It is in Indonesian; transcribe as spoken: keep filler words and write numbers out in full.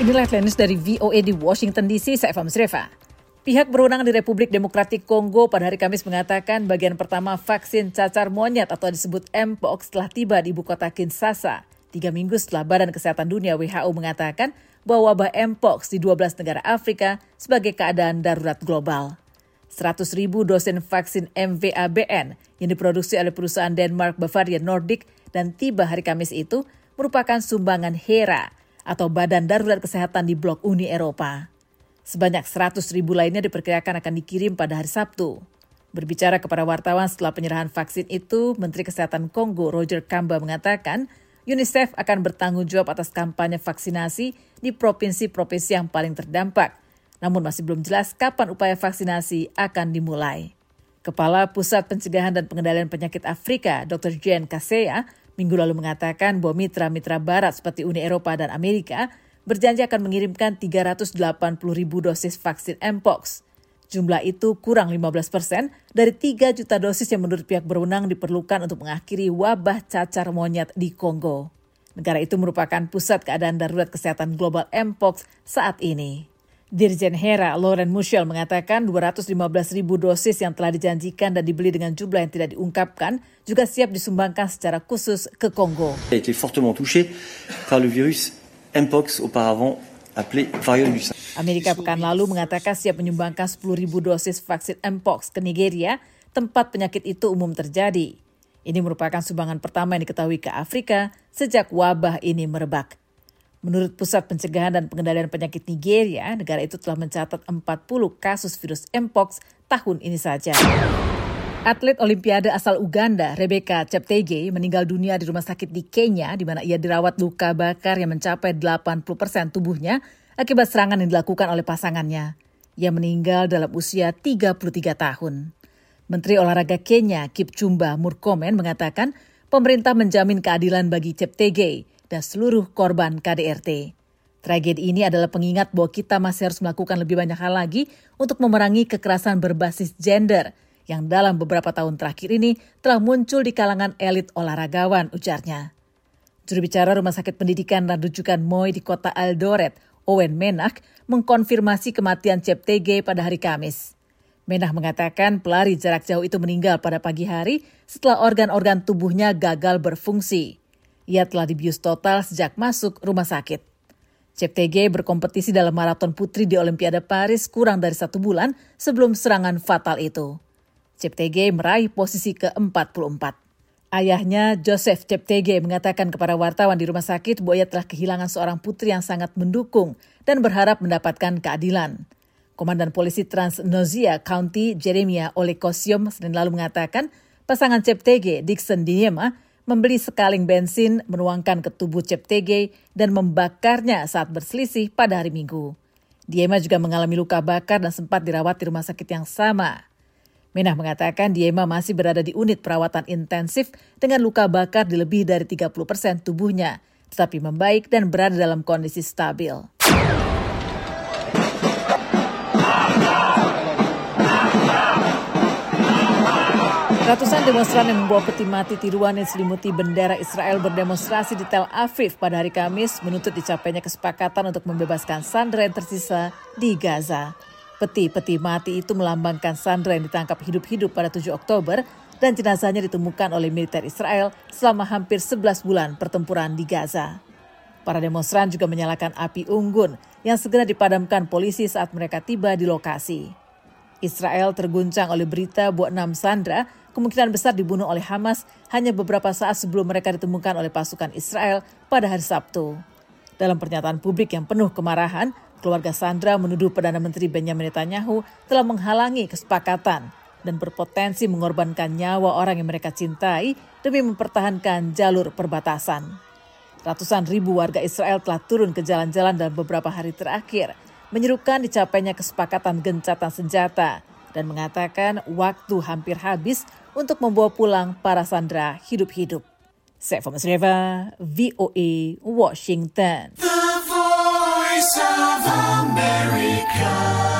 Inilah headlines dari V O A di Washington D C, saya Eva Musreva. Pihak berwenang di Republik Demokratik Kongo pada hari Kamis mengatakan bagian pertama vaksin cacar monyet atau disebut Mpox telah tiba di ibu kota Kinshasa. Tiga minggu setelah Badan Kesehatan Dunia W H O mengatakan bahwa wabah Mpox di dua belas negara Afrika sebagai keadaan darurat global. seratus ribu dosis vaksin M V A B N yang diproduksi oleh perusahaan Denmark Bavaria Nordic dan tiba hari Kamis itu merupakan sumbangan HERA atau Badan Darurat Kesehatan di Blok Uni Eropa. Sebanyak seratus ribu lainnya diperkirakan akan dikirim pada hari Sabtu. Berbicara kepada wartawan setelah penyerahan vaksin itu, Menteri Kesehatan Kongo Roger Kamba mengatakan UNICEF akan bertanggung jawab atas kampanye vaksinasi di provinsi-provinsi yang paling terdampak. Namun masih belum jelas kapan upaya vaksinasi akan dimulai. Kepala Pusat Pencegahan dan Pengendalian Penyakit Afrika, doktor Jean Kaseya, minggu lalu mengatakan bahwa mitra-mitra barat seperti Uni Eropa dan Amerika berjanji akan mengirimkan tiga ratus delapan puluh ribu dosis vaksin Mpox. Jumlah itu kurang lima belas persen dari tiga juta dosis yang menurut pihak berwenang diperlukan untuk mengakhiri wabah cacar monyet di Kongo. Negara itu merupakan pusat keadaan darurat kesehatan global Mpox saat ini. Dirjen HERA, Laurent Michel, mengatakan dua ratus lima belas ribu dosis yang telah dijanjikan dan dibeli dengan jumlah yang tidak diungkapkan juga siap disumbangkan secara khusus ke Kongo. A été fortement touché par le virus Mpox, auparavant appelé variole du singe. Amerika pekan lalu mengatakan siap menyumbangkan sepuluh ribu dosis vaksin Mpox ke Nigeria, tempat penyakit itu umum terjadi. Ini merupakan sumbangan pertama yang diketahui ke Afrika sejak wabah ini merebak. Menurut Pusat Pencegahan dan Pengendalian Penyakit Nigeria, negara itu telah mencatat empat puluh kasus virus Mpox tahun ini saja. Atlet Olimpiade asal Uganda, Rebecca Cheptegei, meninggal dunia di rumah sakit di Kenya, di mana ia dirawat luka bakar yang mencapai delapan puluh persen tubuhnya akibat serangan yang dilakukan oleh pasangannya. Ia meninggal dalam usia tiga puluh tiga tahun. Menteri Olahraga Kenya, Kipchumba Murkomen, mengatakan pemerintah menjamin keadilan bagi Cheptegei dan seluruh korban K D R T. Tragedi ini adalah pengingat bahwa kita masih harus melakukan lebih banyak hal lagi untuk memerangi kekerasan berbasis gender yang dalam beberapa tahun terakhir ini telah muncul di kalangan elit olahragawan, ujarnya. Juru bicara Rumah Sakit Pendidikan dan Rujukan Moi di kota Eldoret, Owen Menak, mengkonfirmasi kematian Cheptegei pada hari Kamis. Menak mengatakan pelari jarak jauh itu meninggal pada pagi hari setelah organ-organ tubuhnya gagal berfungsi. Ia telah dibius total sejak masuk rumah sakit. Cheptegei berkompetisi dalam maraton putri di Olimpiade Paris kurang dari satu bulan sebelum serangan fatal itu. Cheptegei meraih posisi ke empat puluh empat. Ayahnya, Joseph Cheptegei, mengatakan kepada wartawan di rumah sakit bahwa ia telah kehilangan seorang putri yang sangat mendukung dan berharap mendapatkan keadilan. Komandan Polisi Trans-Nzoia County, Jeremiah Olekosiom, Senin lalu mengatakan pasangan Cheptegei, Dixon Diema, membeli sekaling bensin, menuangkan ke tubuh Cheptegei dan membakarnya saat berselisih pada hari Minggu. Diema juga mengalami luka bakar dan sempat dirawat di rumah sakit yang sama. Menah mengatakan Diema masih berada di unit perawatan intensif dengan luka bakar di lebih dari tiga puluh persen tubuhnya, tetapi membaik dan berada dalam kondisi stabil. Ratusan demonstran yang membawa peti mati tiruan yang diselimuti bendera Israel berdemonstrasi di Tel Aviv pada hari Kamis menuntut dicapainya kesepakatan untuk membebaskan sandera yang tersisa di Gaza. Peti-peti mati itu melambangkan sandera yang ditangkap hidup-hidup pada tujuh Oktober dan jenazahnya ditemukan oleh militer Israel selama hampir sebelas bulan pertempuran di Gaza. Para demonstran juga menyalakan api unggun yang segera dipadamkan polisi saat mereka tiba di lokasi. Israel terguncang oleh berita bahwa enam sandera kemungkinan besar dibunuh oleh Hamas hanya beberapa saat sebelum mereka ditemukan oleh pasukan Israel pada hari Sabtu. Dalam pernyataan publik yang penuh kemarahan, keluarga sandera menuduh Perdana Menteri Benjamin Netanyahu telah menghalangi kesepakatan dan berpotensi mengorbankan nyawa orang yang mereka cintai demi mempertahankan jalur perbatasan. Ratusan ribu warga Israel telah turun ke jalan-jalan dalam beberapa hari terakhir, menyerukan dicapainya kesepakatan gencatan senjata dan mengatakan waktu hampir habis untuk membawa pulang para sandera hidup-hidup. Saya Eva Musreva, V O A, Washington. The Voice of America.